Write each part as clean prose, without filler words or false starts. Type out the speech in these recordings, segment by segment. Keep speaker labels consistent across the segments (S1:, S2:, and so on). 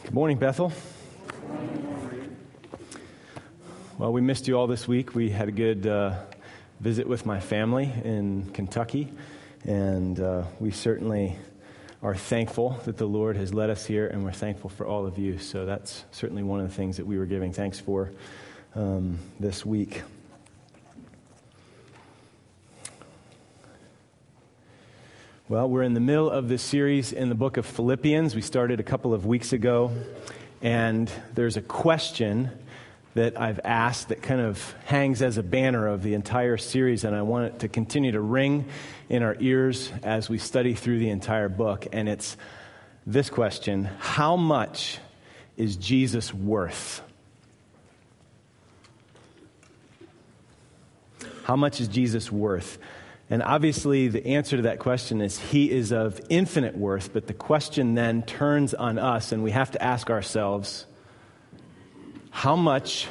S1: Good morning, Bethel. Well, we missed you all this week. We had a good visit with my family in Kentucky, and we certainly are thankful that the Lord has led us here, and we're thankful for all of you. So that's certainly one of the things that we were giving thanks for this week. Well, we're in the middle of this series in the book of Philippians. We started a couple of weeks ago, and there's a question that I've asked that kind of hangs as a banner of the entire series, and I want it to continue to ring in our ears as we study through the entire book. And it's this question: how much is Jesus worth? How much is Jesus worth? And obviously, the answer to that question is he is of infinite worth, but the question then turns on us, and we have to ask ourselves, how much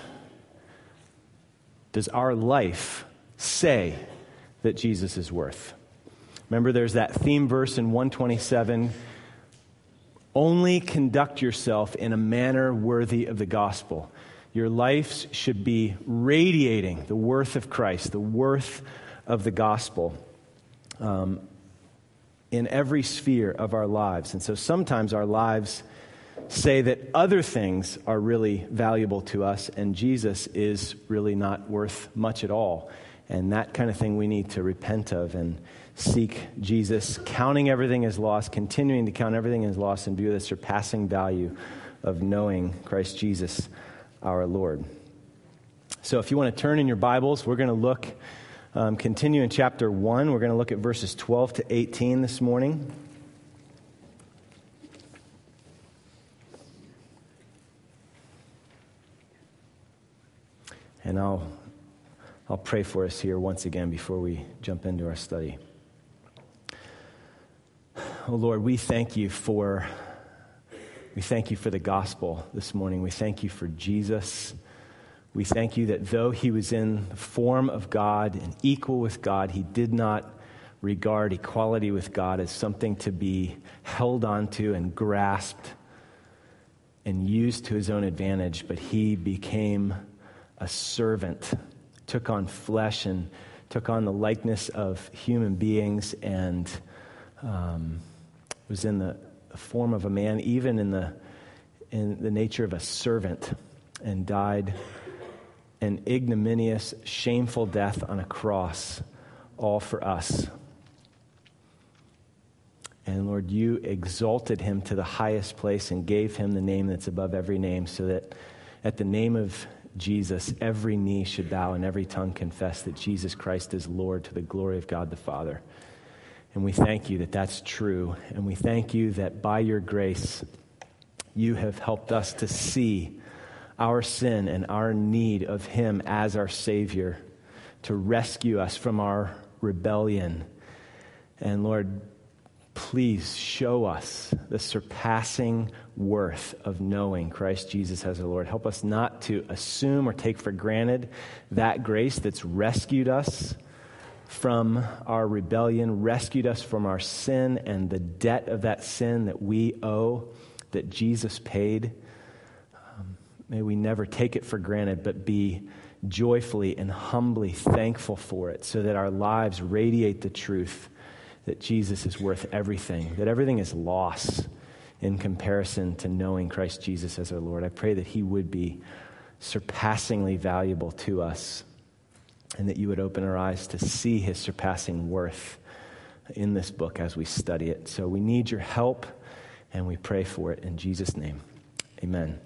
S1: does our life say that Jesus is worth? Remember, there's that theme verse in 127, only conduct yourself in a manner worthy of the gospel. Your lives should be radiating the worth of Christ, the worth of the gospel in every sphere of our lives. And so sometimes our lives say that other things are really valuable to us, and Jesus is really not worth much at all. And that kind of thing we need to repent of and seek Jesus, counting everything as loss, continuing to count everything as loss in view of the surpassing value of knowing Christ Jesus, our Lord. So if you want to turn in your Bibles, we're going to look continue in chapter 1. We're going to look at verses 12 to 18 this morning. And I'll pray for us here once again before we jump into our study. Oh Lord, we thank you for the gospel this morning. We thank you for Jesus. We thank you that though he was in the form of God and equal with God, he did not regard equality with God as something to be held onto and grasped and used to his own advantage, but he became a servant, took on flesh and took on the likeness of human beings, and was in the form of a man, even in the nature of a servant, and died an ignominious, shameful death on a cross, all for us. And Lord, you exalted him to the highest place and gave him the name that's above every name, so that at the name of Jesus, every knee should bow and every tongue confess that Jesus Christ is Lord, to the glory of God the Father. And we thank you that that's true. And we thank you that by your grace, you have helped us to see our sin and our need of him as our Savior, to rescue us from our rebellion. And Lord, please show us the surpassing worth of knowing Christ Jesus as our Lord. Help us not to assume or take for granted that grace that's rescued us from our rebellion, rescued us from our sin and the debt of that sin that we owe, that Jesus paid. May we never take it for granted, but be joyfully and humbly thankful for it, so that our lives radiate the truth that Jesus is worth everything, that everything is loss in comparison to knowing Christ Jesus as our Lord. I pray that he would be surpassingly valuable to us, and that you would open our eyes to see his surpassing worth in this book as we study it. So we need your help, and we pray for it in Jesus' name. Amen.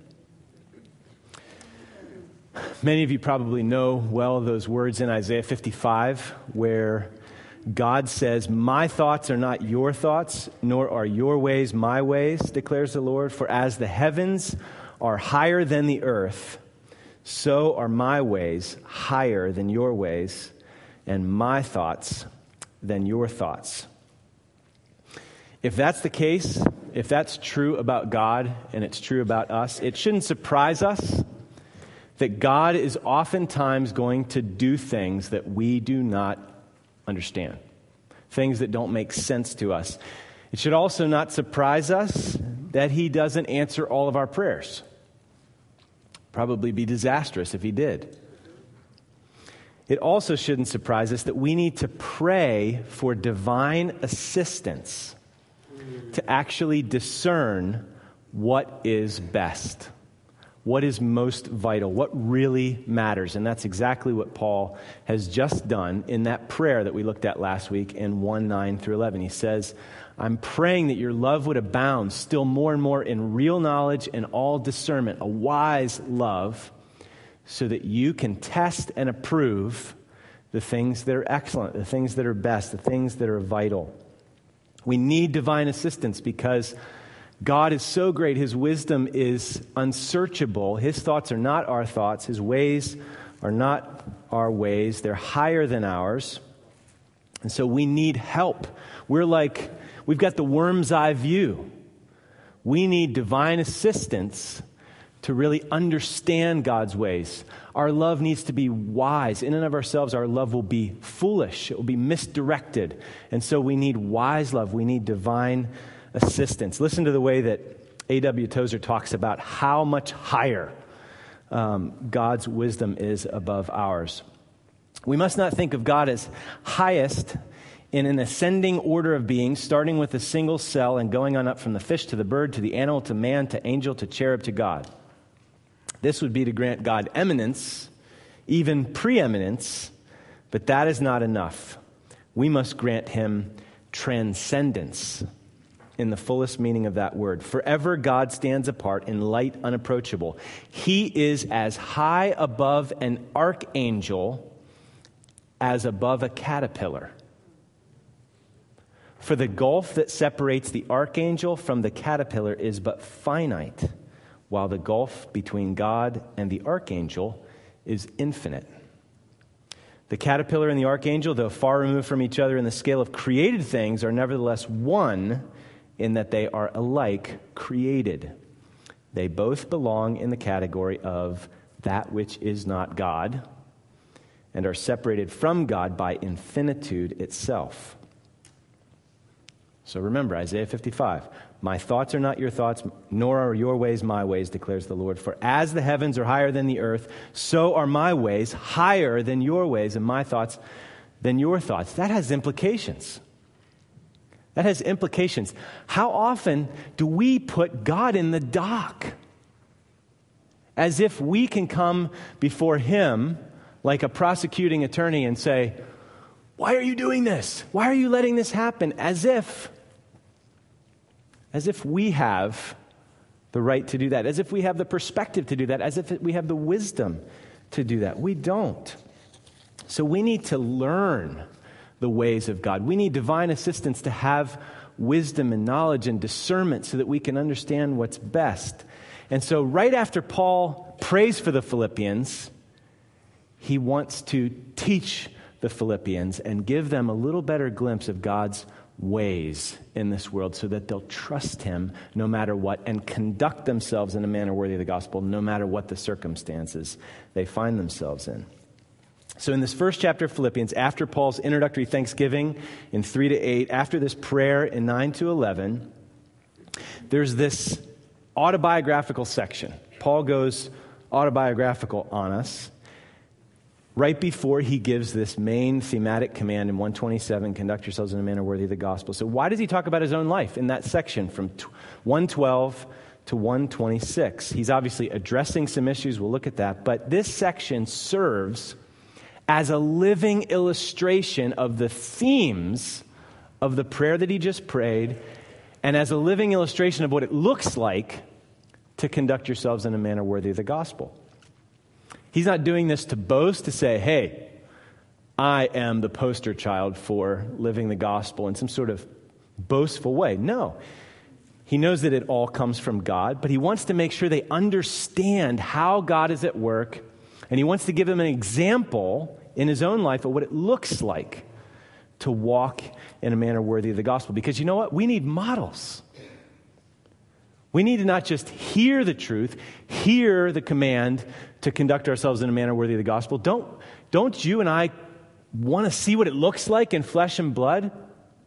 S1: Many of you probably know well those words in Isaiah 55 where God says, "My thoughts are not your thoughts, nor are your ways my ways, declares the Lord. For as the heavens are higher than the earth, so are my ways higher than your ways, and my thoughts than your thoughts." If that's the case, if that's true about God and it's true about us, it shouldn't surprise us that God is oftentimes going to do things that we do not understand, things that don't make sense to us. It should also not surprise us that he doesn't answer all of our prayers. Probably be disastrous if he did. It also shouldn't surprise us that we need to pray for divine assistance to actually discern what is best, what is most vital, what really matters. And that's exactly what Paul has just done in that prayer that we looked at last week in 1:9 through 11. He says, I'm praying that your love would abound still more and more in real knowledge and all discernment, a wise love, so that you can test and approve the things that are excellent, the things that are best, the things that are vital. We need divine assistance because God is so great. His wisdom is unsearchable. His thoughts are not our thoughts. His ways are not our ways. They're higher than ours. And so we need help. We've got the worm's eye view. We need divine assistance to really understand God's ways. Our love needs to be wise. In and of ourselves, our love will be foolish. It will be misdirected. And so we need wise love. We need divine assistance. Listen to the way that A.W. Tozer talks about how much higher God's wisdom is above ours. We must not think of God as highest in an ascending order of being, starting with a single cell and going on up from the fish to the bird to the animal to man to angel to cherub to God. This would be to grant God eminence, even preeminence, but that is not enough. We must grant him transcendence in the fullest meaning of that word. Forever God stands apart in light unapproachable. He is as high above an archangel as above a caterpillar. For the gulf that separates the archangel from the caterpillar is but finite, while the gulf between God and the archangel is infinite. The caterpillar and the archangel, though far removed from each other in the scale of created things, are nevertheless one in that they are alike created. They both belong in the category of that which is not God and are separated from God by infinitude itself. So remember, Isaiah 55, my thoughts are not your thoughts, nor are your ways my ways, declares the Lord. For as the heavens are higher than the earth, so are my ways higher than your ways, and my thoughts than your thoughts. That has implications. That has implications. How often do we put God in the dock? As if we can come before him like a prosecuting attorney and say, why are you doing this? Why are you letting this happen? As if we have the right to do that, as if we have the perspective to do that, as if we have the wisdom to do that. We don't. So we need to learn the ways of God. We need divine assistance to have wisdom and knowledge and discernment so that we can understand what's best. And so right after Paul prays for the Philippians, he wants to teach the Philippians and give them a little better glimpse of God's ways in this world so that they'll trust him no matter what and conduct themselves in a manner worthy of the gospel no matter what the circumstances they find themselves in. So in this first chapter of Philippians, after Paul's introductory thanksgiving in 3-8, after this prayer in 9-11, there's this autobiographical section. Paul goes autobiographical on us right before he gives this main thematic command in 127, conduct yourselves in a manner worthy of the gospel. So why does he talk about his own life in that section from 112 to 126? He's obviously addressing some issues. We'll look at that. But this section serves as a living illustration of the themes of the prayer that he just prayed and as a living illustration of what it looks like to conduct yourselves in a manner worthy of the gospel. He's not doing this to boast, to say, hey, I am the poster child for living the gospel in some sort of boastful way. No. He knows that it all comes from God, but he wants to make sure they understand how God is at work, and he wants to give them an example in his own life of what it looks like to walk in a manner worthy of the gospel. Because you know what? We need models. We need to not just hear the truth, hear the command to conduct ourselves in a manner worthy of the gospel. Don't you and I want to see what it looks like in flesh and blood?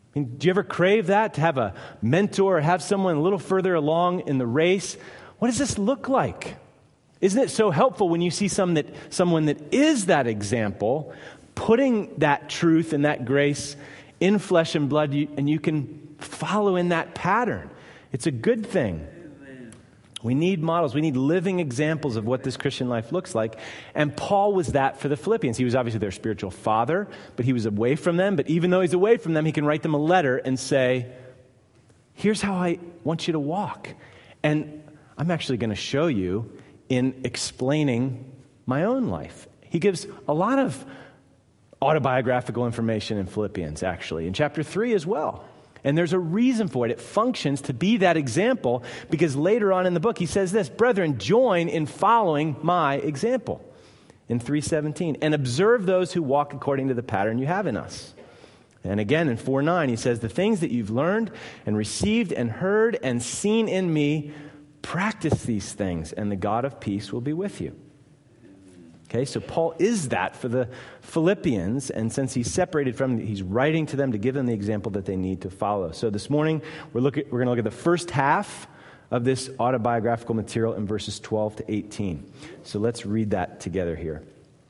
S1: I mean, do you ever crave that, to have a mentor or have someone a little further along in the race? What does this look like? Isn't it so helpful when you see someone that is that example, putting that truth and that grace in flesh and blood, and you can follow in that pattern? It's a good thing. We need models. We need living examples of what this Christian life looks like. And Paul was that for the Philippians. He was obviously their spiritual father, but he was away from them. But even though he's away from them, he can write them a letter and say, here's how I want you to walk. And I'm actually going to show you in explaining my own life. He gives a lot of autobiographical information in Philippians, actually, in chapter 3 as well. And there's a reason for it. It functions to be that example because later on in the book he says this, brethren, join in following my example in 3:17 and observe those who walk according to the pattern you have in us. And again in 4:9 he says, the things that you've learned and received and heard and seen in me, practice these things and the God of peace will be with you. Okay, so Paul is that for the Philippians, and since he's separated from them, he's writing to them to give them the example that they need to follow. So this morning, we're going to look at the first half of this autobiographical material in verses 12 to 18. So let's read that together here.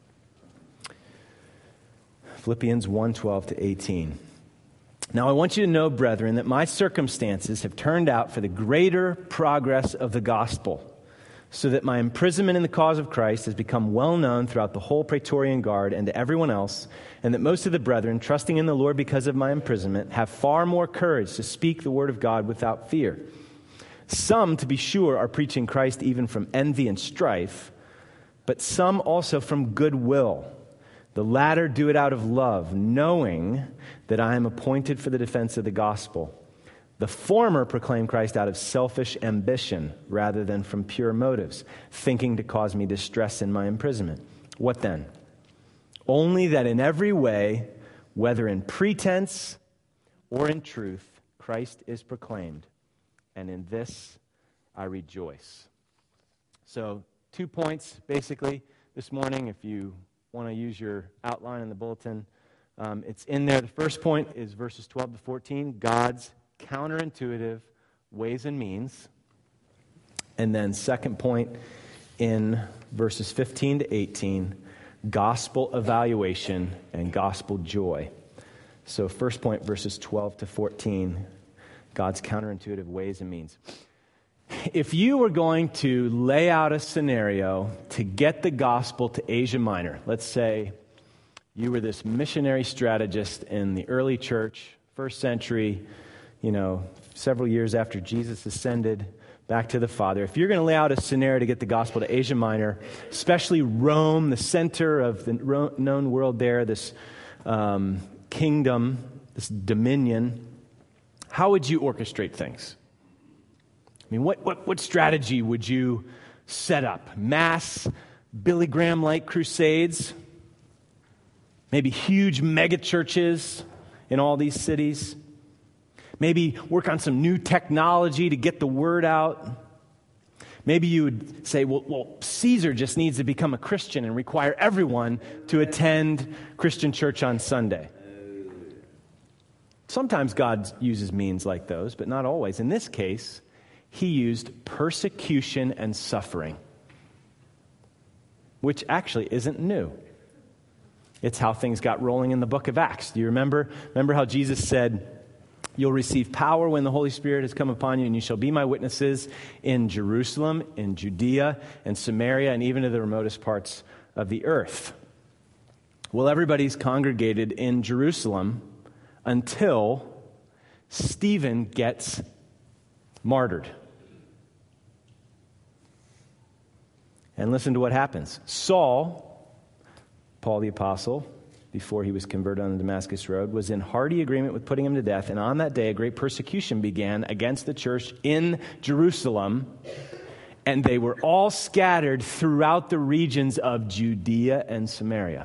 S1: Philippians 1:12 to 18. Now I want you to know, brethren, that my circumstances have turned out for the greater progress of the gospel, so that my imprisonment in the cause of Christ has become well known throughout the whole Praetorian Guard and to everyone else, and that most of the brethren, trusting in the Lord because of my imprisonment, have far more courage to speak the word of God without fear. Some, to be sure, are preaching Christ even from envy and strife, but some also from goodwill. The latter do it out of love, knowing that I am appointed for the defense of the gospel. The former proclaim Christ out of selfish ambition rather than from pure motives, thinking to cause me distress in my imprisonment. What then? Only that in every way, whether in pretense or in truth, Christ is proclaimed, and in this I rejoice. So 2 points, basically, this morning, if you want to use your outline in the bulletin. It's in there. The first point is verses 12 to 14, God's counterintuitive ways and means. And then second point in verses 15 to 18, gospel evaluation and gospel joy. So first point, verses 12 to 14, God's counterintuitive ways and means. If you were going to lay out a scenario to get the gospel to Asia Minor, let's say you were this missionary strategist in the early church, first century, several years after Jesus ascended back to the Father. If you're going to lay out a scenario to get the gospel to Asia Minor, especially Rome, the center of the known world there, this kingdom, this dominion, how would you orchestrate things? I mean, what strategy would you set up? Mass Billy Graham-like crusades? Maybe huge mega churches in all these cities? Maybe work on some new technology to get the word out? Maybe you would say, well, Caesar just needs to become a Christian and require everyone to attend Christian church on Sunday. Sometimes God uses means like those, but not always. In this case, he used persecution and suffering, which actually isn't new. It's how things got rolling in the book of Acts. Do you remember? Remember how Jesus said, you'll receive power when the Holy Spirit has come upon you, and you shall be my witnesses in Jerusalem, in Judea, and Samaria, and even to the remotest parts of the earth. Well, everybody's congregated in Jerusalem until Stephen gets martyred. And listen to what happens. Saul, Paul the Apostle, before he was converted on the Damascus Road, was in hearty agreement with putting him to death. And on that day, a great persecution began against the church in Jerusalem. And they were all scattered throughout the regions of Judea and Samaria.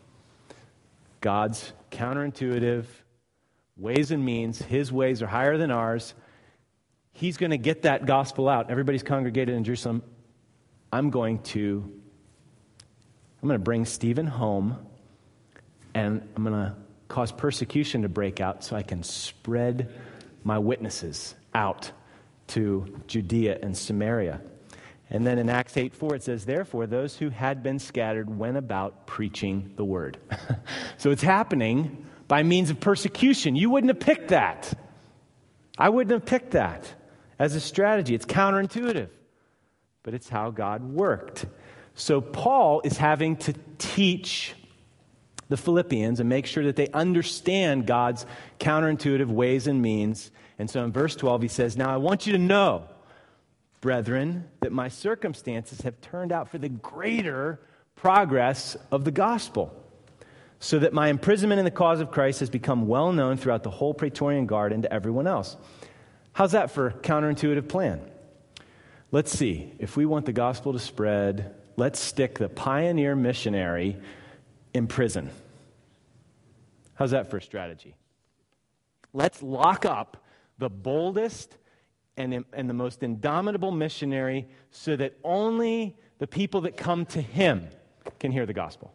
S1: God's counterintuitive ways and means, his ways are higher than ours. He's going to get that gospel out. Everybody's congregated in Jerusalem. I'm going to bring Stephen home, and I'm going to cause persecution to break out so I can spread my witnesses out to Judea and Samaria. And then in Acts 8:4 it says, therefore, those who had been scattered went about preaching the word. So it's happening by means of persecution. You wouldn't have picked that. I wouldn't have picked that as a strategy. It's counterintuitive, but it's how God worked. So Paul is having to teach the Philippians and make sure that they understand God's counterintuitive ways and means. And so in verse 12 he says, now I want you to know, brethren, that my circumstances have turned out for the greater progress of the gospel, so that my imprisonment in the cause of Christ has become well known throughout the whole Praetorian Guard and to everyone else. How's that for a counterintuitive plan? Let's see. If we want the gospel to spread, let's stick the pioneer missionary in prison. How's that for a strategy? Let's lock up the boldest and the most indomitable missionary so that only the people that come to him can hear the gospel.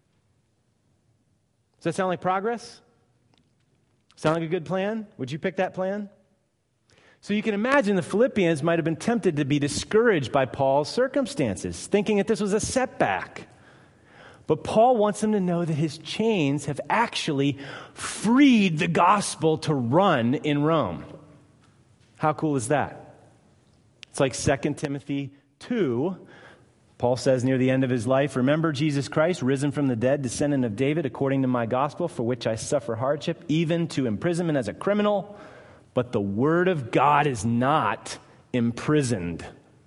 S1: Does that sound like progress? Sound like a good plan? Would you pick that plan? So you can imagine the Philippians might have been tempted to be discouraged by Paul's circumstances, thinking that this was a setback. But Paul wants them to know that his chains have actually freed the gospel to run in Rome. How cool is that? It's like 2 Timothy 2. Paul says near the end of his life, remember Jesus Christ, risen from the dead, descendant of David, according to my gospel, for which I suffer hardship, even to imprisonment as a criminal. But the word of God is not imprisoned.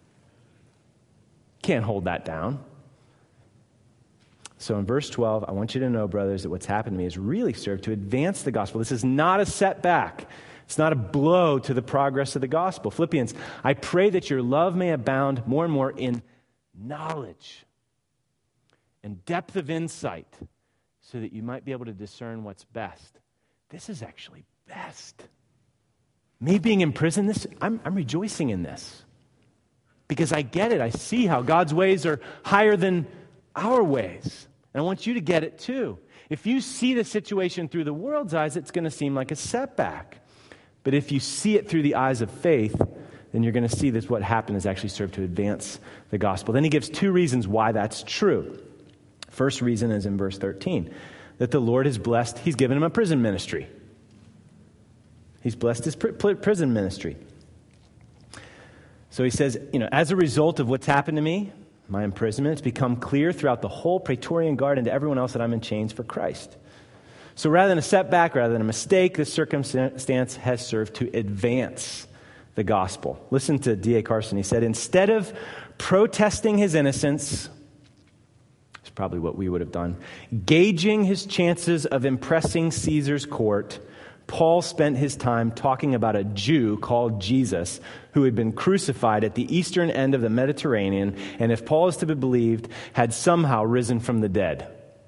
S1: Can't hold that down. So in verse 12, I want you to know, brothers, that what's happened to me has really served to advance the gospel. This is not a setback. It's not a blow to the progress of the gospel. Philippians, I pray that your love may abound more and more in knowledge and depth of insight so that you might be able to discern what's best. This is actually best. Me being in prison, I'm rejoicing in this because I get it. I see how God's ways are higher than our ways. And I want you to get it too. If you see the situation through the world's eyes, it's going to seem like a setback. But if you see it through the eyes of faith, then you're going to see that what happened has actually served to advance the gospel. Then he gives two reasons why that's true. First reason is in verse 13, that the Lord has blessed, he's given him a prison ministry. He's blessed his prison ministry. So he says, as a result of what's happened to me, my imprisonment, it's become clear throughout the whole Praetorian Guard and to everyone else that I'm in chains for Christ. So rather than a setback, rather than a mistake, this circumstance has served to advance the gospel. Listen to D.A. Carson. He said, instead of protesting his innocence, it's probably what we would have done, gauging his chances of impressing Caesar's court, Paul spent his time talking about a Jew called Jesus who had been crucified at the eastern end of the Mediterranean and, if Paul is to be believed, had somehow risen from the dead.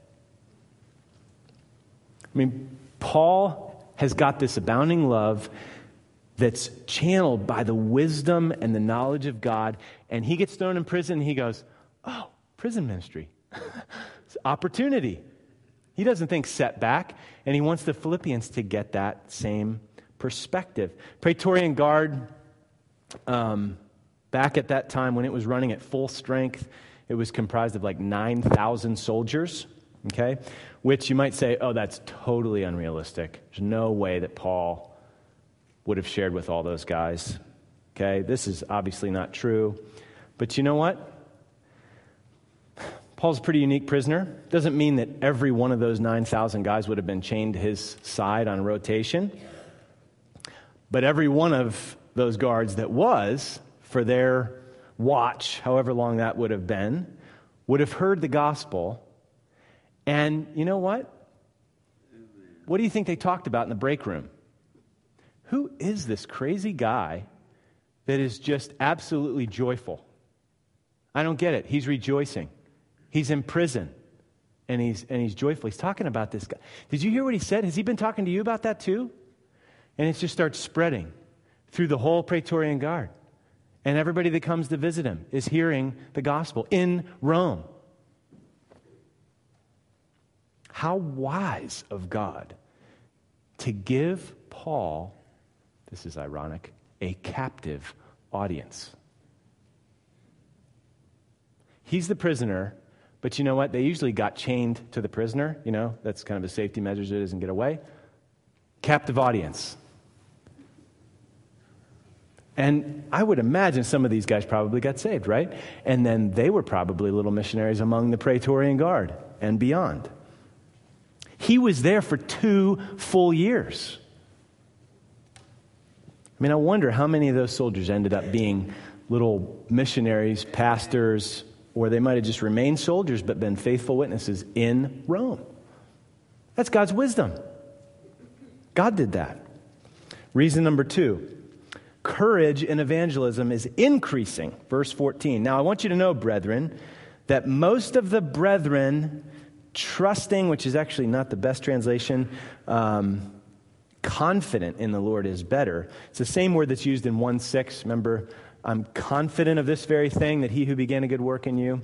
S1: I mean, Paul has got this abounding love that's channeled by the wisdom and the knowledge of God, and he gets thrown in prison and he goes, oh, prison ministry. It's opportunity. He doesn't think setback, and he wants the Philippians to get that same perspective. Praetorian Guard, back at that time when it was running at full strength, it was comprised of like 9,000 soldiers, okay? Which you might say, oh, that's totally unrealistic. There's no way that Paul would have shared with all those guys, okay? This is obviously not true. But you know what? Paul's a pretty unique prisoner. Doesn't mean that every one of those 9,000 guys would have been chained to his side on rotation. But every one of those guards that was, for their watch, however long that would have been, would have heard the gospel. And you know what? What do you think they talked about in the break room? Who is this crazy guy that is just absolutely joyful? I don't get it. He's rejoicing. He's in prison, and he's joyful. He's talking about this guy. Did you hear what he said? Has he been talking to you about that too? And it just starts spreading through the whole Praetorian Guard. And everybody that comes to visit him is hearing the gospel in Rome. How wise of God to give Paul, this is ironic, a captive audience. He's the prisoner, but you know what? They usually got chained to the prisoner. You know, that's kind of a safety measure so he doesn't get away. Captive audience. And I would imagine some of these guys probably got saved, right? And then they were probably little missionaries among the Praetorian Guard and beyond. He was there for 2 full years. I mean, I wonder how many of those soldiers ended up being little missionaries, pastors, or they might have just remained soldiers but been faithful witnesses in Rome. That's God's wisdom. God did that. Reason number 2. Courage in evangelism is increasing. Verse 14. Now, I want you to know, brethren, that most of the brethren trusting, which is actually not the best translation, confident in the Lord is better. It's the same word that's used in 1:6. Remember, I'm confident of this very thing, that he who began a good work in you.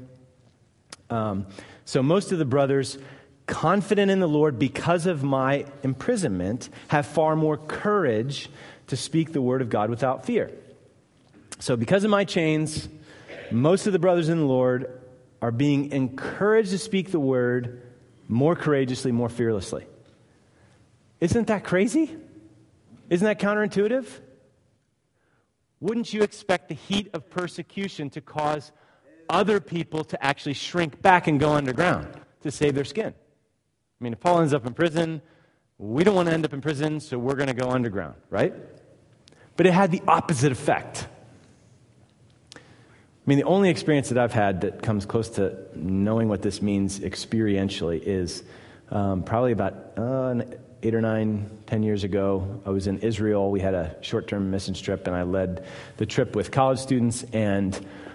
S1: So most of the brothers, confident in the Lord because of my imprisonment, have far more courage to speak the word of God without fear. So because of my chains, most of the brothers in the Lord are being encouraged to speak the word more courageously, more fearlessly. Isn't that crazy? Isn't that counterintuitive? Wouldn't you expect the heat of persecution to cause other people to actually shrink back and go underground to save their skin? I mean, if Paul ends up in prison, we don't want to end up in prison, so we're going to go underground, right? But it had the opposite effect. I mean, the only experience that I've had that comes close to knowing what this means experientially is probably about 8 or 9, 10 years ago. I was in Israel. We had a short-term mission trip, and I led the trip with college students, and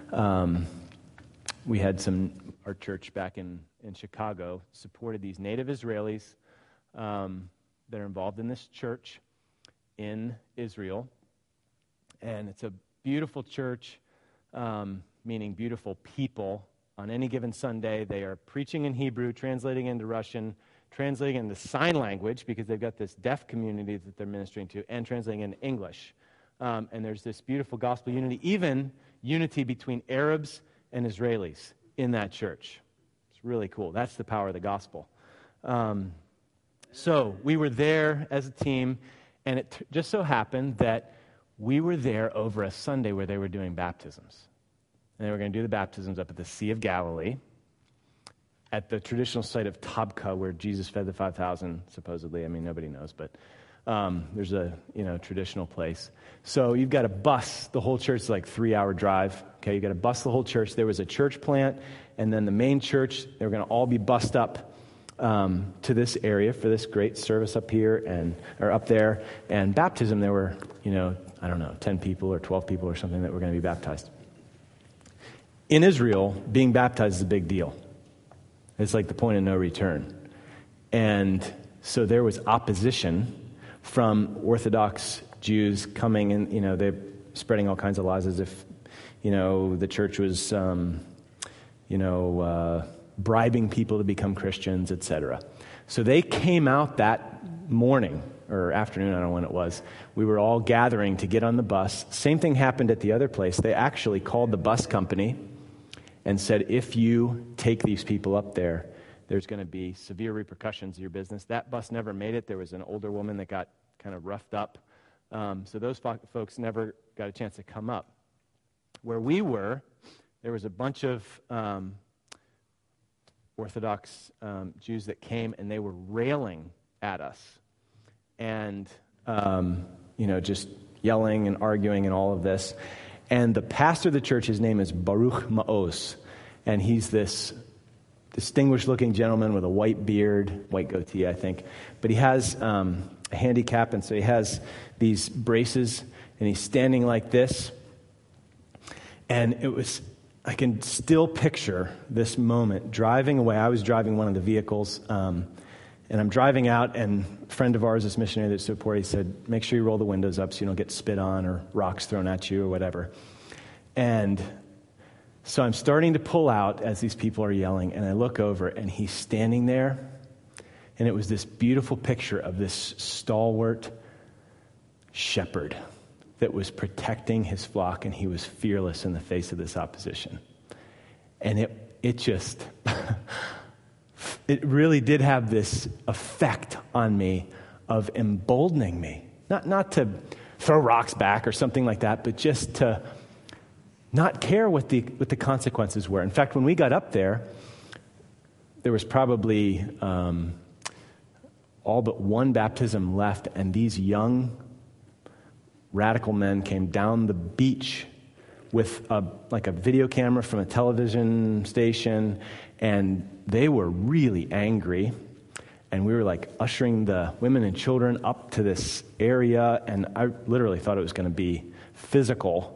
S1: we had our church back in Chicago supported these native Israelis that are involved in this church in Israel. And it's a beautiful church, meaning beautiful people. On any given Sunday, they are preaching in Hebrew, translating into Russian, translating into sign language because they've got this deaf community that they're ministering to, and translating into English. And there's this beautiful gospel unity, even unity between Arabs and Israelis in that church. It's really cool. That's the power of the gospel. So we were there as a team, and it just so happened that we were there over a Sunday where they were doing baptisms. And they were going to do the baptisms up at the Sea of Galilee, at the traditional site of Tabqa, where Jesus fed the 5,000, supposedly. I mean, nobody knows, but there's a traditional place. So you've got to bus the whole church. It's like 3-hour drive. Okay, you've got to bus the whole church. There was a church plant, and then the main church, they were going to all be bussed up to this area for this great service up here or up there. And baptism, there were, 10 people or 12 people or something that were going to be baptized. In Israel, being baptized is a big deal. It's like the point of no return. And so there was opposition from Orthodox Jews coming and, they're spreading all kinds of lies as if, the church was, bribing people to become Christians, etc. So they came out that morning or afternoon, I don't know when it was. We were all gathering to get on the bus. Same thing happened at the other place. They actually called the bus company and said, if you take these people up there, there's going to be severe repercussions to your business. That bus never made it. There was an older woman that got kind of roughed up. So those folks never got a chance to come up. Where we were, there was a bunch of Orthodox Jews that came, and they were railing at us. And, just yelling and arguing and all of this. And the pastor of the church, his name is Baruch Maos, and he's this distinguished-looking gentleman with a white beard, white goatee, I think. But he has a handicap, and so he has these braces, and he's standing like this. And I can still picture this moment driving away. I was driving one of the vehicles, and I'm driving out, and a friend of ours, this missionary that supported, he said, make sure you roll the windows up so you don't get spit on or rocks thrown at you or whatever. And so I'm starting to pull out as these people are yelling, and I look over, and he's standing there, And it was this beautiful picture of this stalwart shepherd that was protecting his flock, and he was fearless in the face of this opposition. And it just, it really did have this effect on me of emboldening me. Not to throw rocks back or something like that, but just to not care what the consequences were. In fact, when we got up there was probably all but one baptism left, and these young radical men came down the beach with a video camera from a television station, and they were really angry. And we were like ushering the women and children up to this area, and I literally thought it was going to be physical.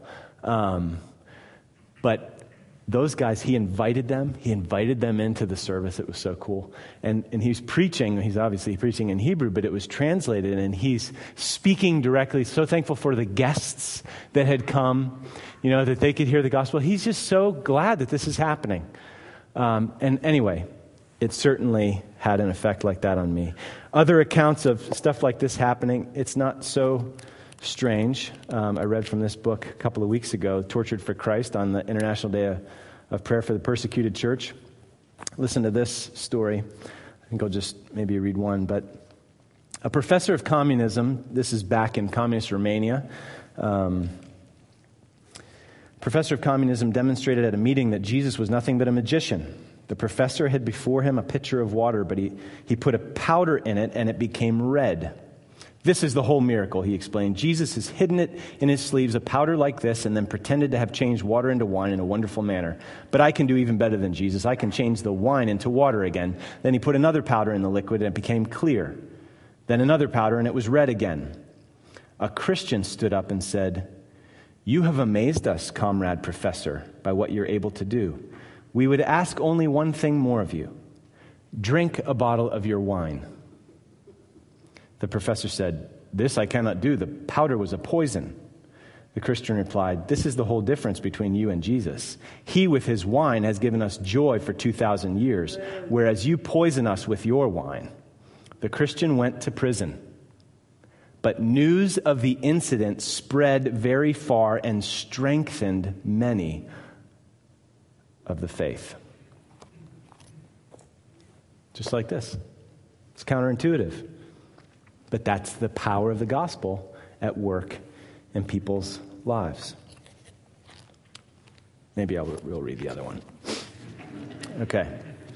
S1: But those guys, he invited them into the service. It was so cool. And he's preaching, he's obviously preaching in Hebrew, but it was translated, and he's speaking directly. So thankful for the guests that had come, that they could hear the gospel. He's just so glad that this is happening. And anyway, it certainly had an effect like that on me. Other accounts of stuff like this happening, it's not so strange. I read from this book a couple of weeks ago, Tortured for Christ, on the International Day of Prayer for the Persecuted Church. Listen to this story. I think I'll just maybe read one. But a professor of communism, this is back in communist Romania, professor of communism demonstrated at a meeting that Jesus was nothing but a magician. The professor had before him a pitcher of water, but he put a powder in it, and it became red. This is the whole miracle, he explained. Jesus has hidden it in his sleeves, a powder like this, and then pretended to have changed water into wine in a wonderful manner. But I can do even better than Jesus. I can change the wine into water again. Then he put another powder in the liquid, and it became clear. Then another powder, and it was red again. A Christian stood up and said, "You have amazed us, comrade professor, by what you're able to do. We would ask only one thing more of you. Drink a bottle of your wine." The professor said, "This I cannot do. The powder was a poison." The Christian replied, "This is the whole difference between you and Jesus. He with his wine has given us joy for 2,000 years, whereas you poison us with your wine." The Christian went to prison. But news of the incident spread very far and strengthened many of the faith. Just like this. It's counterintuitive. But that's the power of the gospel at work in people's lives. Maybe we'll read the other one. Okay.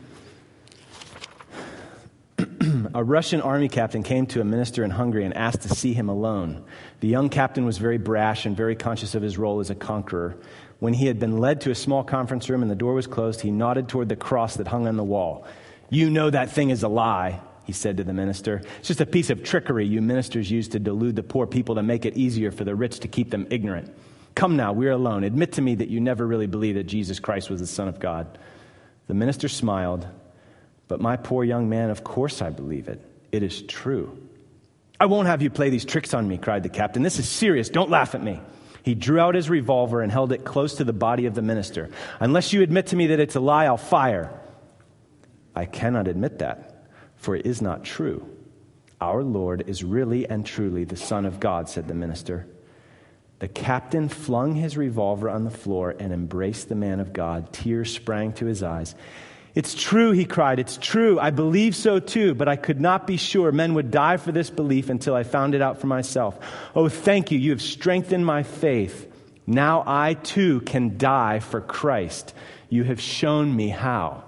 S1: A Russian army captain came to a minister in Hungary and asked to see him alone. The young captain was very brash and very conscious of his role as a conqueror. When he had been led to a small conference room and the door was closed, he nodded toward the cross that hung on the wall. "You know that thing is a lie," he said to the minister. "It's just a piece of trickery you ministers use to delude the poor people to make it easier for the rich to keep them ignorant. Come now, we're alone. Admit to me that you never really believed that Jesus Christ was the Son of God." The minister smiled. "But my poor young man, of course I believe it. It is true." "I won't have you play these tricks on me," cried the captain. "This is serious. Don't laugh at me." He drew out his revolver and held it close to the body of the minister. "Unless you admit to me that it's a lie, I'll fire." "I cannot admit that, for it is not true. Our Lord is really and truly the Son of God," said the minister. The captain flung his revolver on the floor and embraced the man of God. Tears sprang to his eyes. "It's true," he cried. "It's true. I believe so too, but I could not be sure men would die for this belief until I found it out for myself. Oh, thank you. You have strengthened my faith. Now I too can die for Christ. You have shown me how."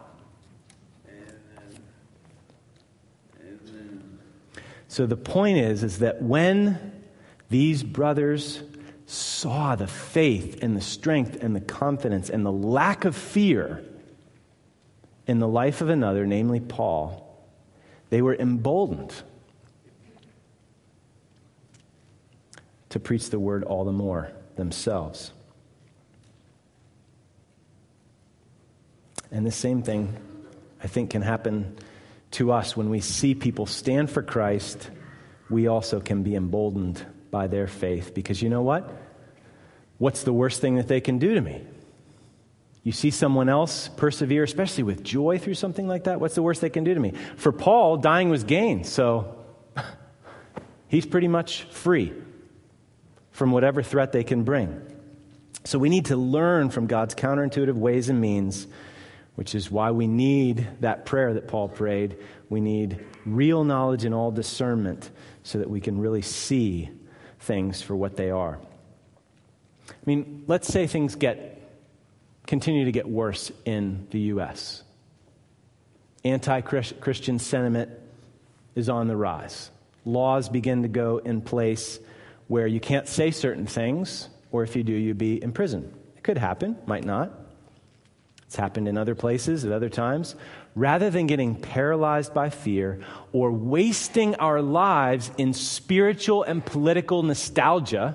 S1: Amen. So the point is that when these brothers saw the faith and the strength and the confidence and the lack of fear in the life of another, namely Paul, they were emboldened to preach the word all the more themselves. And the same thing, I think, can happen to us when we see people stand for Christ. We also can be emboldened by their faith, because you know what? What's the worst thing that they can do to me? You see someone else persevere, especially with joy through something like that, what's the worst they can do to me? For Paul, dying was gain, so he's pretty much free from whatever threat they can bring. So we need to learn from God's counterintuitive ways and means, which is why we need that prayer that Paul prayed. We need real knowledge and all discernment so that we can really see things for what they are. I mean, let's say things continue to get worse in the U.S. Anti-Christian sentiment is on the rise. Laws begin to go in place where you can't say certain things, or if you do, you'll be imprisoned. It could happen, might not. It's happened in other places at other times. Rather than getting paralyzed by fear or wasting our lives in spiritual and political nostalgia,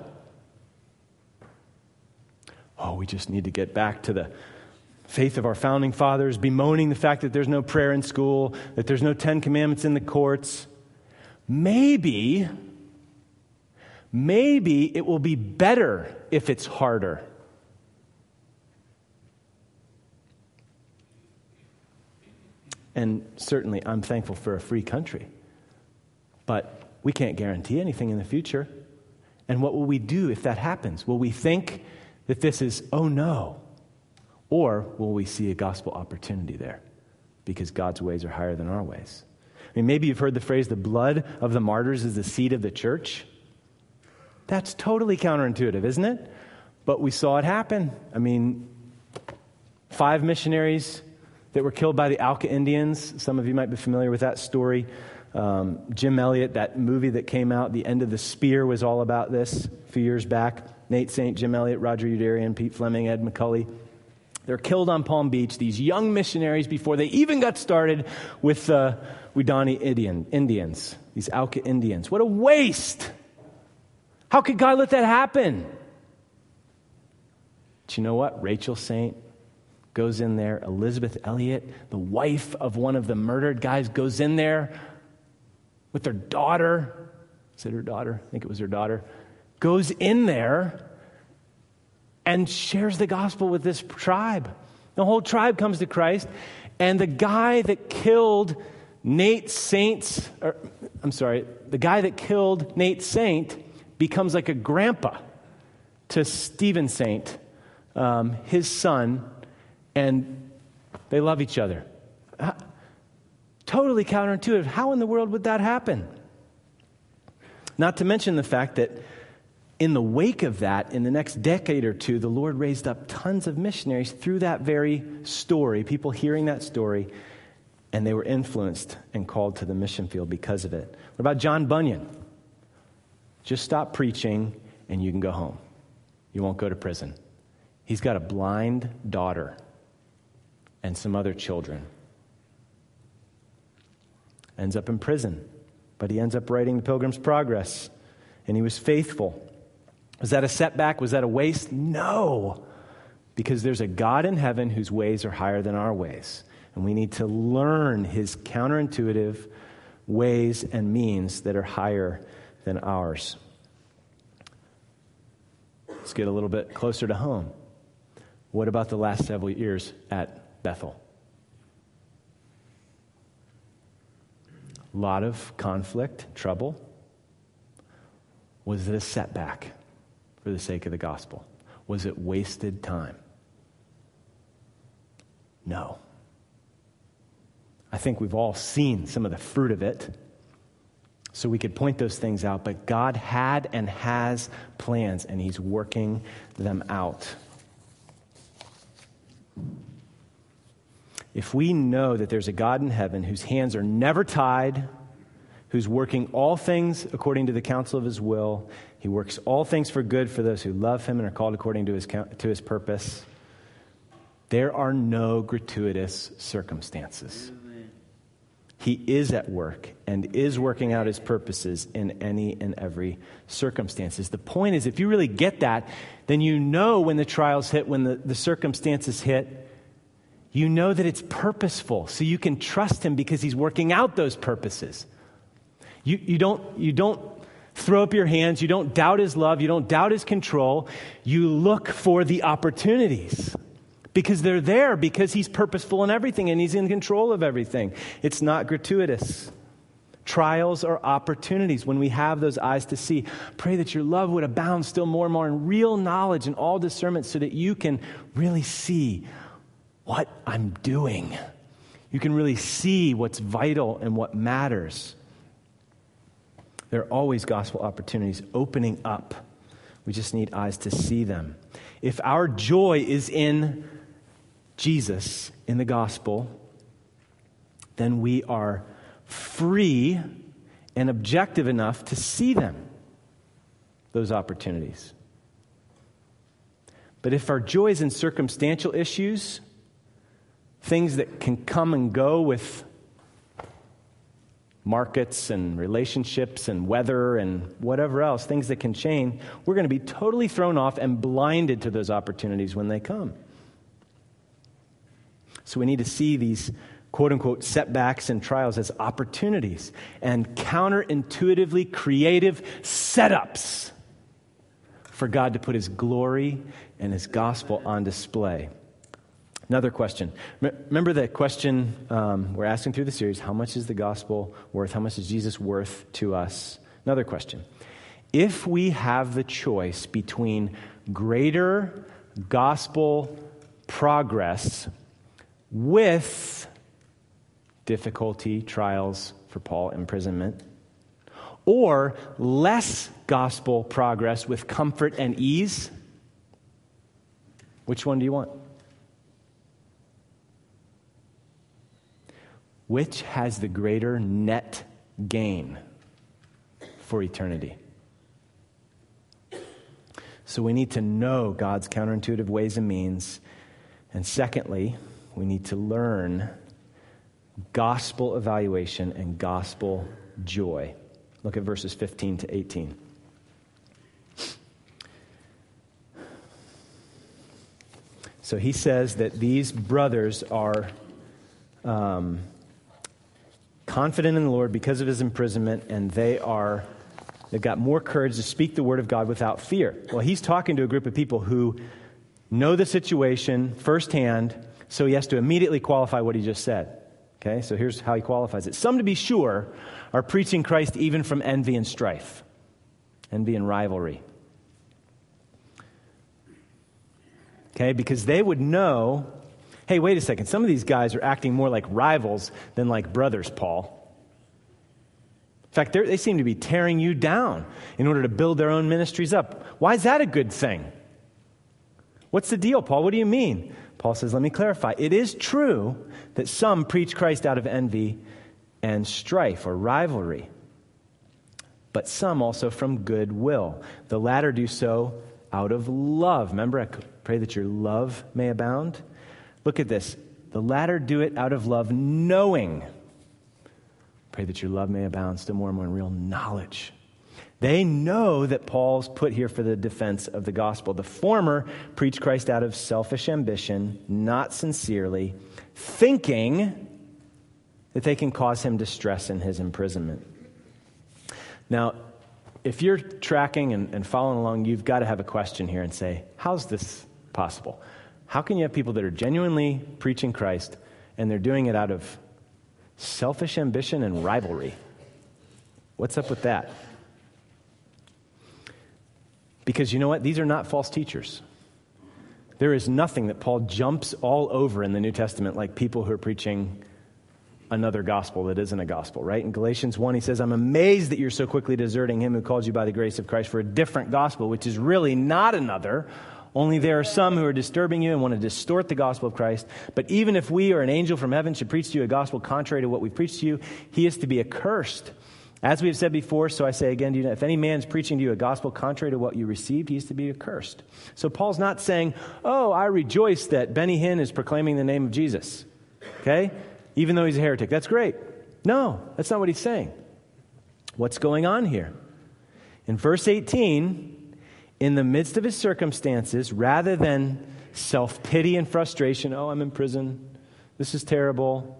S1: we just need to get back to the faith of our founding fathers, bemoaning the fact that there's no prayer in school, that there's no 10 Commandments in the courts. Maybe it will be better if it's harder. And certainly I'm thankful for a free country. But we can't guarantee anything in the future. And what will we do if that happens? Will we think that this is, oh no? Or will we see a gospel opportunity there? Because God's ways are higher than our ways. I mean, maybe you've heard the phrase, the blood of the martyrs is the seed of the church. That's totally counterintuitive, isn't it? But we saw it happen. I mean, 5 missionaries that were killed by the Auca Indians. Some of you might be familiar with that story. Jim Elliot, that movie that came out, The End of the Spear, was all about this a few years back. Nate Saint, Jim Elliot, Roger Udarian, Pete Fleming, Ed McCully. They're killed on Palm Beach, these young missionaries, before they even got started with the Waodani Indians, these Auca Indians. What a waste! How could God let that happen? But you know what? Rachel Saint goes in there. Elizabeth Elliot, the wife of one of the murdered guys, goes in there with their daughter. Is it her daughter? I think it was her daughter. Goes in there and shares the gospel with this tribe. The whole tribe comes to Christ, and the guy that killed Nate Saint becomes like a grandpa to Stephen Saint, his son, and they love each other. Totally counterintuitive. How in the world would that happen? Not to mention the fact that in the wake of that, in the next decade or two, the Lord raised up tons of missionaries through that very story, people hearing that story, and they were influenced and called to the mission field because of it. What about John Bunyan? Just stop preaching and you can go home. You won't go to prison. He's got a blind daughter and some other children. Ends up in prison, but he ends up writing the Pilgrim's Progress, and he was faithful. Was that a setback? Was that a waste? No, because there's a God in heaven whose ways are higher than our ways, and we need to learn his counterintuitive ways and means that are higher than ours. Let's get a little bit closer to home. What about the last several years at Bethel? A lot of conflict, trouble. Was it a setback for the sake of the gospel? Was it wasted time? No. I think we've all seen some of the fruit of it, so we could point those things out, but God had and has plans, and he's working them out. If we know that there's a God in heaven whose hands are never tied, who's working all things according to the counsel of his will, he works all things for good for those who love him and are called according to his purpose, there are no gratuitous circumstances. He is at work and is working out his purposes in any and every circumstances. The point is, if you really get that, then you know when the trials hit, when the circumstances hit, you know that it's purposeful, so you can trust him because he's working out those purposes. You don't throw up your hands. You don't doubt his love. You don't doubt his control. You look for the opportunities Because they're there, because he's purposeful in everything and he's in control of everything. It's not gratuitous. Trials are opportunities when we have those eyes to see. Pray that your love would abound still more and more in real knowledge and all discernment so that you can really see what I'm doing. You can really see what's vital and what matters. There are always gospel opportunities opening up. We just need eyes to see them. If our joy is in Jesus, in the gospel, then we are free and objective enough to see them, those opportunities. But if our joy is in circumstantial issues, things that can come and go with markets and relationships and weather and whatever else, things that can change, we're going to be totally thrown off and blinded to those opportunities when they come. So we need to see these quote-unquote setbacks and trials as opportunities and counterintuitively creative setups for God to put his glory and his gospel on display. Another question. Remember the question we're asking through the series, how much is the gospel worth? How much is Jesus worth to us? Another question. If we have the choice between greater gospel progress with difficulty, trials, for Paul, imprisonment, or less gospel progress with comfort and ease, which one do you want? Which has the greater net gain for eternity? So we need to know God's counterintuitive ways and means. And secondly, we need to learn gospel evaluation and gospel joy. Look at verses 15 to 18. So he says that these brothers are confident in the Lord because of his imprisonment, and they've got more courage to speak the word of God without fear. Well, he's talking to a group of people who know the situation firsthand, so he has to immediately qualify what he just said. Okay, so here's how he qualifies it. Some, to be sure, are preaching Christ even from envy and strife, envy and rivalry. Okay, because they would know, hey, wait a second, some of these guys are acting more like rivals than like brothers, Paul. In fact, they seem to be tearing you down in order to build their own ministries up. Why is that a good thing? What's the deal, Paul? What do you mean? Paul says, let me clarify. It is true that some preach Christ out of envy and strife or rivalry, but some also from goodwill. The latter do so out of love. Remember, I pray that your love may abound. Look at this. The latter do it out of love, knowing. Pray that your love may abound still more and more in real knowledge. They know that Paul's put here for the defense of the gospel. The former preach Christ out of selfish ambition, not sincerely, thinking that they can cause him distress in his imprisonment. Now, if you're tracking and following along, you've got to have a question here and say, how's this possible? How can you have people that are genuinely preaching Christ and they're doing it out of selfish ambition and rivalry? What's up with that? Because you know what? These are not false teachers. There is nothing that Paul jumps all over in the New Testament like people who are preaching another gospel that isn't a gospel, right? In Galatians 1, he says, I'm amazed that you're so quickly deserting him who called you by the grace of Christ for a different gospel, which is really not another. Only there are some who are disturbing you and want to distort the gospel of Christ. But even if we or an angel from heaven should preach to you a gospel contrary to what we preach to you, he is to be accursed. As we have said before, so I say again, do you know, if any man is preaching to you a gospel contrary to what you received, he is to be accursed. So Paul's not saying, oh, I rejoice that Benny Hinn is proclaiming the name of Jesus, okay? Even though he's a heretic. That's great. No, that's not what he's saying. What's going on here? In verse 18, in the midst of his circumstances, rather than self-pity and frustration, oh, I'm in prison, this is terrible.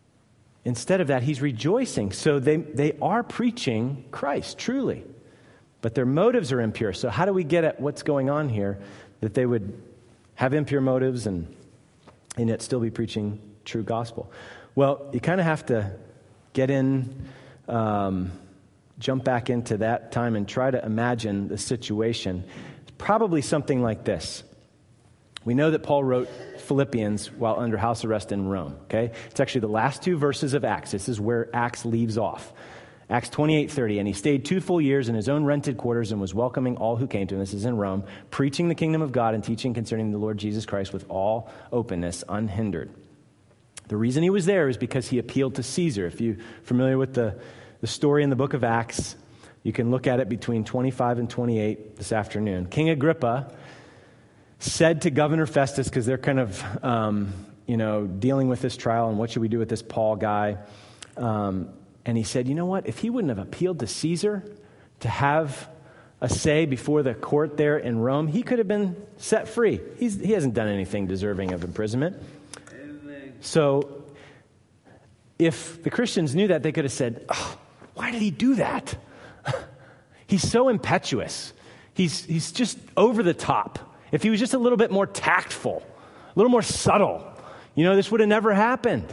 S1: Instead of that, he's rejoicing. So they are preaching Christ, truly. but their motives are impure. So how do we get at what's going on here, that they would have impure motives and yet still be preaching true gospel? Well, you kind of have to get in, jump back into that time and try to imagine the situation. It's probably something like this. We know that Paul wrote Philippians while under house arrest in Rome, okay? It's actually the last two verses of Acts. This is where Acts leaves off. Acts 28:30, and he stayed 2 full years in his own rented quarters and was welcoming all who came to him. This is in Rome, preaching the kingdom of God and teaching concerning the Lord Jesus Christ with all openness, unhindered. The reason he was there is because he appealed to Caesar. If you're familiar with the story in the book of Acts, you can look at it between 25 and 28 this afternoon. King Agrippa said to Governor Festus, because they're kind of, dealing with this trial and what should we do with this Paul guy, and he said, you know what, if he wouldn't have appealed to Caesar to have a say before the court there in Rome, he could have been set free. He hasn't done anything deserving of imprisonment. Amen. So if the Christians knew that, they could have said, why did he do that? He's so impetuous. He's just over the top. If he was just a little bit more tactful, a little more subtle, this would have never happened.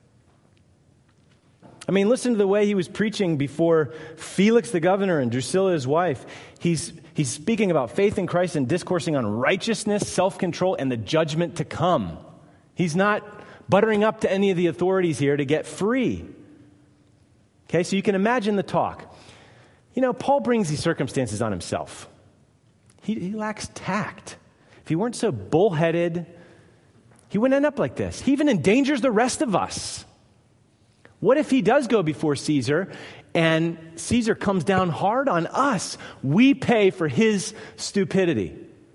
S1: I mean, listen to the way he was preaching before Felix the governor and Drusilla his wife. He's speaking about faith in Christ and discoursing on righteousness, self-control, and the judgment to come. He's not buttering up to any of the authorities here to get free. Okay, so you can imagine the talk. Paul brings these circumstances on himself. He lacks tact. If he weren't so bullheaded, he wouldn't end up like this. He even endangers the rest of us. What if he does go before Caesar and Caesar comes down hard on us? We pay for his stupidity.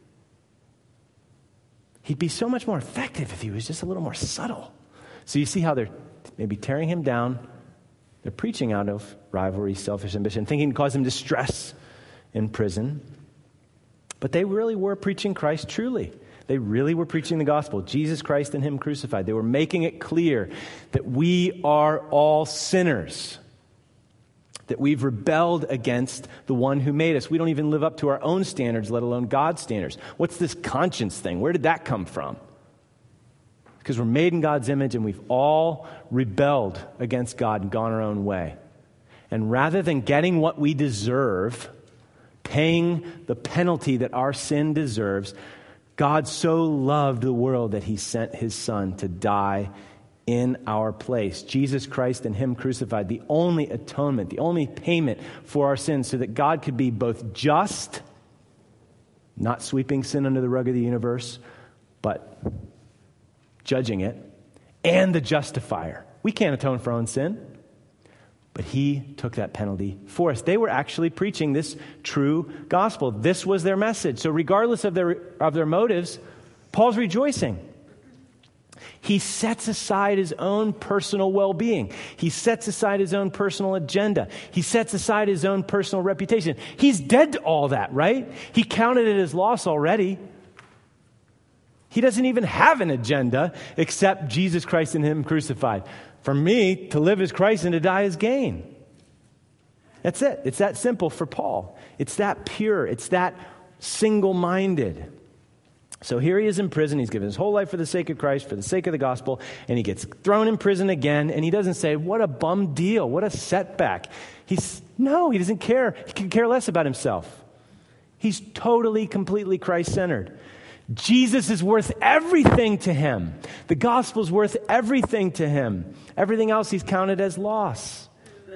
S1: He'd be so much more effective if he was just a little more subtle. So you see how they're maybe tearing him down. They're preaching out of rivalry, selfish ambition, thinking to cause him distress in prison. But they really were preaching Christ truly. They really were preaching the gospel, Jesus Christ and him crucified. They were making it clear that we are all sinners, that we've rebelled against the one who made us. We don't even live up to our own standards, let alone God's standards. What's this conscience thing? Where did that come from? Because we're made in God's image and we've all rebelled against God and gone our own way. And rather than getting what we deserve, paying the penalty that our sin deserves, God so loved the world that he sent his son to die in our place. Jesus Christ and him crucified, the only atonement, the only payment for our sins, so that God could be both just, not sweeping sin under the rug of the universe, but judging it, and the justifier. We can't atone for our own sin, but he took that penalty for us. They were actually preaching this true gospel. This was their message. So regardless of their motives, Paul's rejoicing. He sets aside his own personal well-being. He sets aside his own personal agenda. He sets aside his own personal reputation. He's dead to all that, right? He counted it as loss already. He doesn't even have an agenda except Jesus Christ and him crucified. For me, to live is Christ and to die is gain. That's it. It's that simple for Paul. It's that pure. It's that single-minded. So here he is in prison. He's given his whole life for the sake of Christ, for the sake of the gospel, and he gets thrown in prison again, and he doesn't say, what a bum deal, what a setback. He doesn't care. He can care less about himself. He's totally, completely Christ-centered. Jesus is worth everything to him. The gospel is worth everything to him. Everything else he's counted as loss.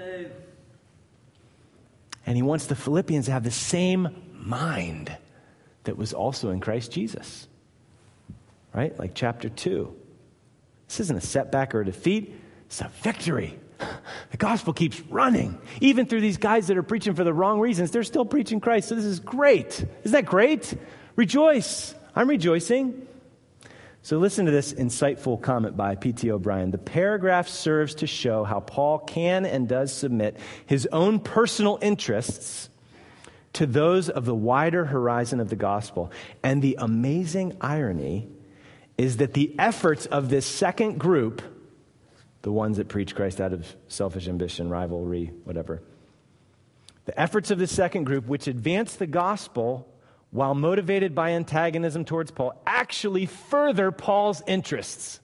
S1: And he wants the Philippians to have the same mind that was also in Christ Jesus. Right? Like chapter 2. This isn't a setback or a defeat. It's a victory. The gospel keeps running. Even through these guys that are preaching for the wrong reasons, they're still preaching Christ. So this is great. Isn't that great? Rejoice. I'm rejoicing. So listen to this insightful comment by P.T. O'Brien. The paragraph serves to show how Paul can and does submit his own personal interests to those of the wider horizon of the gospel. And the amazing irony is that the efforts of this second group, the ones that preach Christ out of selfish ambition, rivalry, whatever, The efforts of the second group, which advance the gospel while motivated by antagonism towards Paul, actually further Paul's interests.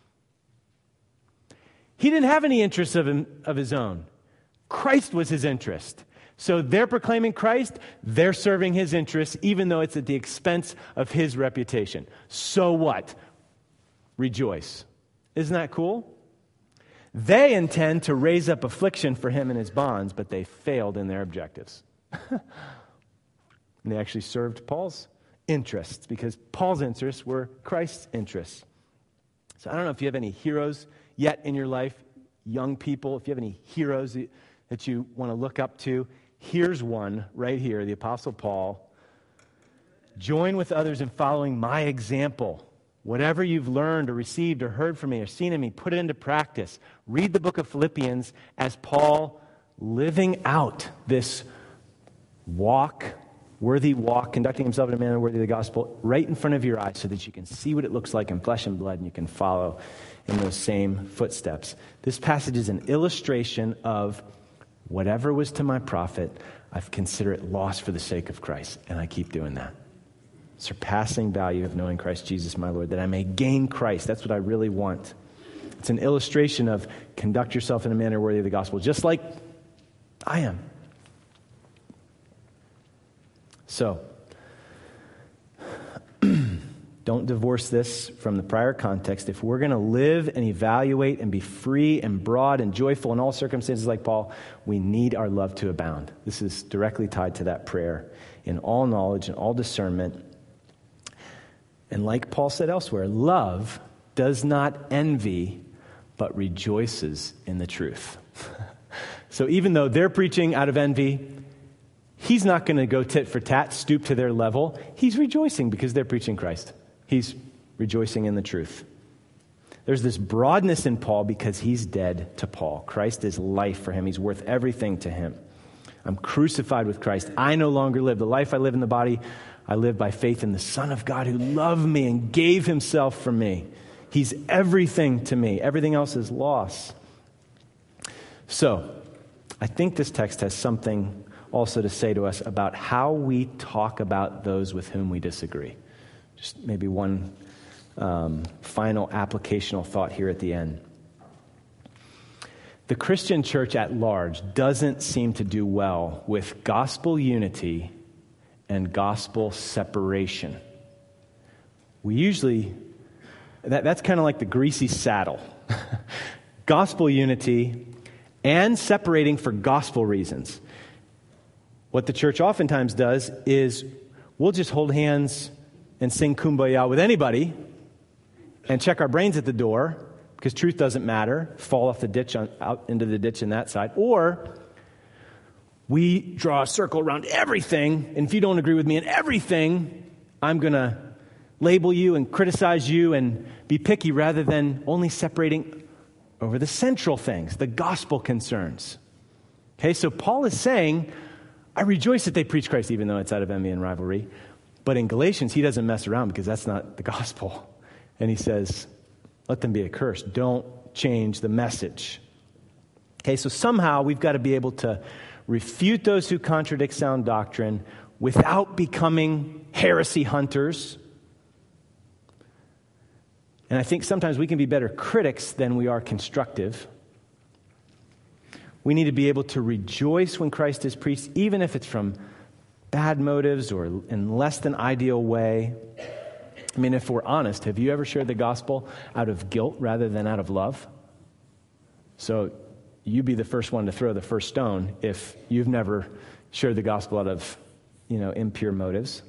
S1: He didn't have any interests of his own. Christ was his interest. So they're proclaiming Christ, they're serving his interests, even though it's at the expense of his reputation. So what? Rejoice. Isn't that cool? They intend to raise up affliction for him and his bonds, but they failed in their objectives. And they actually served Paul's interests because Paul's interests were Christ's interests. So I don't know if you have any heroes yet in your life, young people, if you have any heroes that you want to look up to. Here's one right here, the Apostle Paul. Join with others in following my example. Whatever you've learned or received or heard from me or seen in me, put it into practice. Read the book of Philippians as Paul living out this worthy walk, conducting himself in a manner worthy of the gospel right in front of your eyes so that you can see what it looks like in flesh and blood and you can follow in those same footsteps. This passage is an illustration of whatever was to my profit, I've considered it loss for the sake of Christ, and I keep doing that. Surpassing value of knowing Christ Jesus my Lord, that I may gain Christ. That's what I really want. It's an illustration of conduct yourself in a manner worthy of the gospel, just like I am. So, don't divorce this from the prior context. If we're going to live and evaluate and be free and broad and joyful in all circumstances like Paul, we need our love to abound. This is directly tied to that prayer. In all knowledge and all discernment. And like Paul said elsewhere, love does not envy, but rejoices in the truth. So even though they're preaching out of envy, he's not going to go tit for tat, stoop to their level. He's rejoicing because they're preaching Christ. He's rejoicing in the truth. There's this broadness in Paul because he's dead to Paul. Christ is life for him. He's worth everything to him. I'm crucified with Christ. I no longer live. The life I live in the body, I live by faith in the Son of God who loved me and gave himself for me. He's everything to me. Everything else is loss. So, I think this text has something also to say to us about how we talk about those with whom we disagree. Just maybe one final applicational thought here at the end. The Christian church at large doesn't seem to do well with gospel unity and gospel separation. We usually, that's kind of like the greasy saddle. Gospel unity and separating for gospel reasons. What the church oftentimes does is we'll just hold hands and sing Kumbaya with anybody and check our brains at the door because truth doesn't matter, fall off the ditch, out into the ditch on that side. Or we draw a circle around everything, and if you don't agree with me in everything, I'm going to label you and criticize you and be picky rather than only separating over the central things, the gospel concerns. Okay, so Paul is saying, I rejoice that they preach Christ, even though it's out of envy and rivalry. But in Galatians, he doesn't mess around because that's not the gospel. And he says, let them be accursed. Don't change the message. Okay, so somehow we've got to be able to refute those who contradict sound doctrine without becoming heresy hunters. And I think sometimes we can be better critics than we are constructive. We need to be able to rejoice when Christ is preached, even if it's from bad motives or in less than ideal way. I mean, if we're honest, have you ever shared the gospel out of guilt rather than out of love? So you be the first one to throw the first stone if you've never shared the gospel out of, impure motives.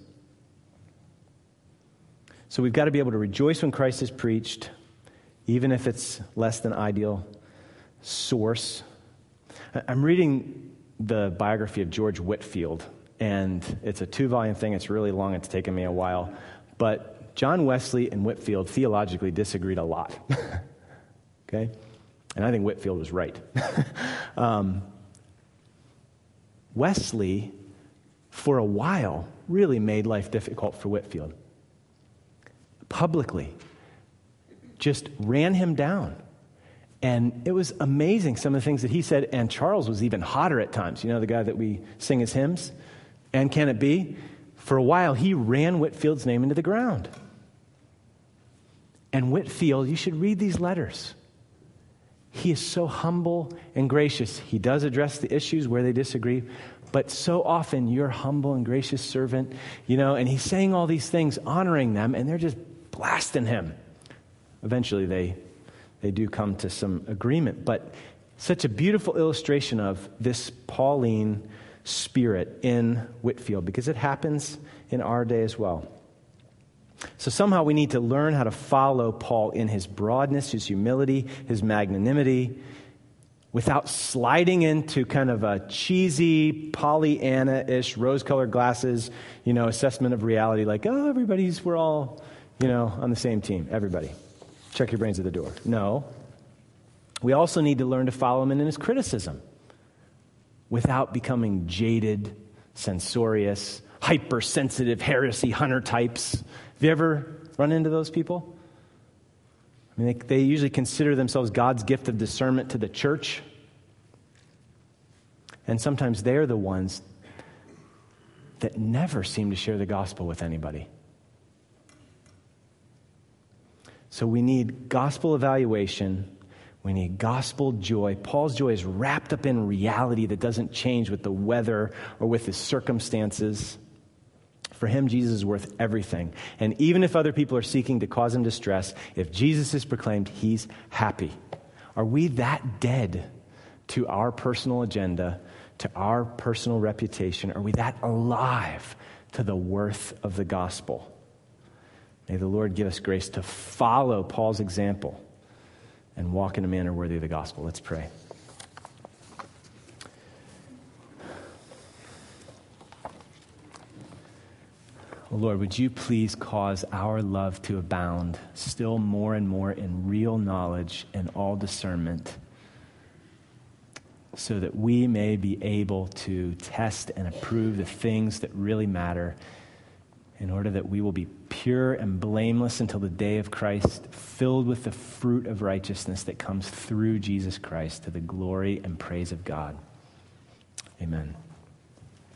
S1: So we've got to be able to rejoice when Christ is preached, even if it's less than ideal source. I'm reading the biography of George Whitefield, and it's a 2-volume thing. It's really long. It's taken me a while. But John Wesley and Whitefield theologically disagreed a lot. Okay? And I think Whitefield was right. Wesley, for a while, really made life difficult for Whitefield. Publicly. Just ran him down. And it was amazing, some of the things that he said. And Charles was even hotter at times. You know, the guy that we sing his hymns? And Can It Be? For a while, he ran Whitfield's name into the ground. And Whitfield, you should read these letters. He is so humble and gracious. He does address the issues where they disagree, but so often you're humble and gracious servant, you know, and he's saying all these things, honoring them, and they're just blasting him. Eventually they do come to some agreement, but such a beautiful illustration of this Pauline spirit in Whitfield, because it happens in our day as well. So somehow we need to learn how to follow Paul in his broadness, his humility, his magnanimity, without sliding into kind of a cheesy, Pollyanna-ish, rose-colored glasses, you know, assessment of reality, like, oh, we're all, you know, on the same team. Everybody. Check your brains at the door. No. We also need to learn to follow him in his criticism without becoming jaded, censorious, hypersensitive, heresy hunter types. Have you ever run into those people? I mean, they usually consider themselves God's gift of discernment to the church. And sometimes they're the ones that never seem to share the gospel with anybody. So we need gospel evaluation. We need gospel joy. Paul's joy is wrapped up in reality that doesn't change with the weather or with his circumstances. For him, Jesus is worth everything. And even if other people are seeking to cause him distress, if Jesus is proclaimed, he's happy. Are we that dead to our personal agenda, to our personal reputation? Are we that alive to the worth of the gospel? May the Lord give us grace to follow Paul's example and walk in a manner worthy of the gospel. Let's pray. Oh Lord, would you please cause our love to abound still more and more in real knowledge and all discernment, so that we may be able to test and approve the things that really matter, in order that we will be pure and blameless until the day of Christ, filled with the fruit of righteousness that comes through Jesus Christ to the glory and praise of God. Amen.